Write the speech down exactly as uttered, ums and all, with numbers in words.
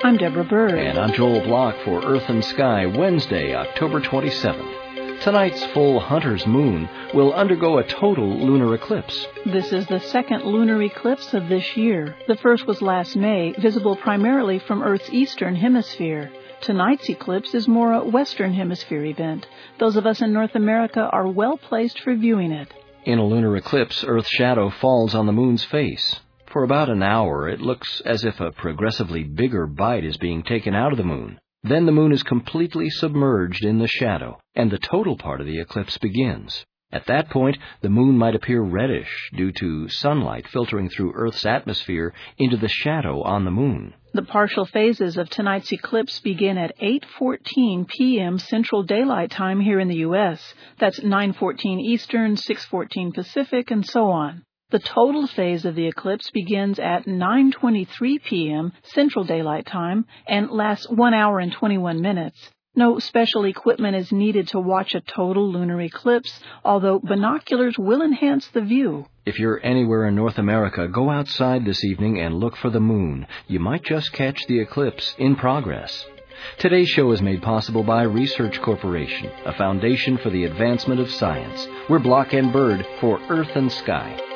I'm Deborah Bird. And I'm Joel Block for Earth and Sky, Wednesday, October twenty-seventh. Tonight's full Hunter's moon will undergo a total lunar eclipse. This is the second lunar eclipse of this year. The first was last May, visible primarily from Earth's eastern hemisphere. Tonight's eclipse is more a western hemisphere event. Those of us in North America are well placed for viewing it. In a lunar eclipse, Earth's shadow falls on the moon's face. For about an hour, it looks as if a progressively bigger bite is being taken out of the moon. Then the moon is completely submerged in the shadow, and the total part of the eclipse begins. At that point, the moon might appear reddish due to sunlight filtering through Earth's atmosphere into the shadow on the moon. The partial phases of tonight's eclipse begin at eight fourteen p.m. Central Daylight Time here in the U S That's nine fourteen Eastern, six fourteen Pacific, and so on. The total phase of the eclipse begins at nine twenty-three p.m. Central Daylight Time and lasts one hour and twenty-one minutes. No special equipment is needed to watch a total lunar eclipse, although binoculars will enhance the view. If you're anywhere in North America, go outside this evening and look for the moon. You might just catch the eclipse in progress. Today's show is made possible by Research Corporation, a foundation for the advancement of science. We're Block and Bird for Earth and Sky.